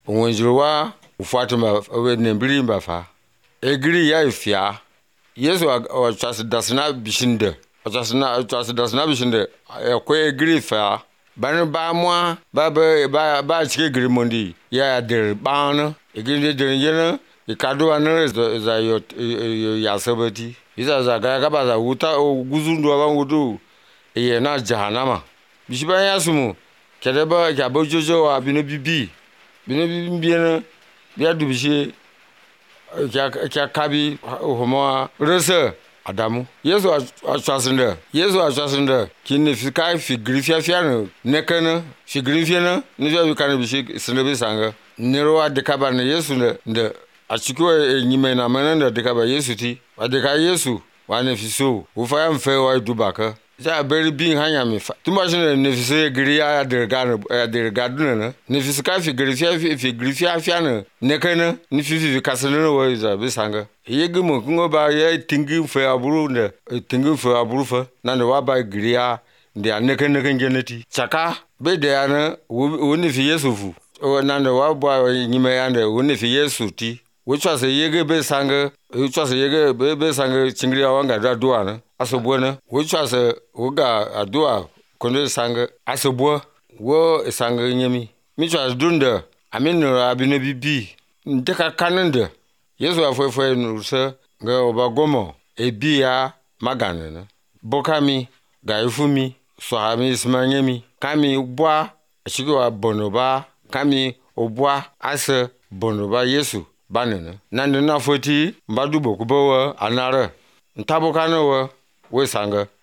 Onjirwa ufuatuma nembili mbafa. Egri ya ifya. Yesu wa chas dasna bishinde. Chas dasna bishinde. Kwe egri fa. Bani ba mwa ba chike gri mondi. Ya der ban. Egri der yena. Ikado ane za yo yasabati. Isa za kaba za uta guzundu wa ngudu. Ye na jahanama. Bishiba yasumu. Kedeba kabo jojo wa bino bibi. Bino bibi biya dubishi kya kabi homo rese Adamu. Yesu achasinde kini fika figrifia fiana nekana figrifia ne jo kana bishi sinde sanga nero adekaba ne Yesu ne achiko nyime na mananda dekaba Yesu ti adeka Yesu wa ne fiso wo fa ya mfe wa dubaka ja beri bin hanya me fa tuma shine ne fiso giri ya dergadu ne ne fisika figrifia fiana nekana ni fifi kasane wo za bisanga yegi mo ngo ba ye tingi mfe aburu ne tingi mfe aburu fa na ne wa ba giri ya ndi anekana geneti chaka be de ana wo ne fi Yesu fu na ne wa ba nyime ya ne wo ne fi Yesu ti wuchwa se yege be sanga be sanga chingri awanga da duana asobona wuchwa se wuga adua konde sanga asobwa wo sanga nyemi michwa dunda aminu abine bibi ndeka kanende Yesu afofo nusa ga obagomo ebia magana bokami ga ifumi sohami ismanyemi kami bwa ashigwa bonoba kami obwa ase bonoba Yesu banene nande na foti mbadu bokubo anare ntabokano we sanga